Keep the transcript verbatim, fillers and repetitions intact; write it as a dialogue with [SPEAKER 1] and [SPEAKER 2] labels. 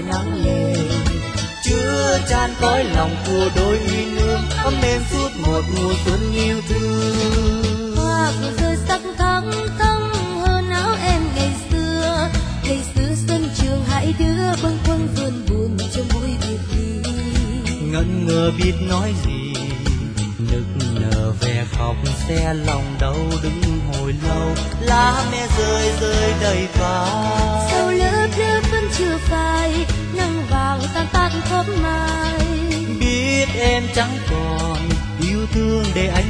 [SPEAKER 1] khỏi nắng lề, chứa chan cõi lòng của đôi uy nương, ấm êm suốt một mùa xuân yêu thương.
[SPEAKER 2] Hoa vừa rơi sắc thắm thắm hơn áo em ngày xưa, ngày xưa xuân trường hai đứa bâng khuâng vườn buồn trong mỗi biệt ly.
[SPEAKER 1] Ngẩn ngơ biết nói gì, nức nở ve khóc xe lòng đau đứng hồi lâu, lá me rơi rơi đầy vai.
[SPEAKER 2] Sau lớp lớp vẫn chưa phai, nắng vàng tan tắt khóm mai.
[SPEAKER 1] Biết em chẳng còn yêu thương để anh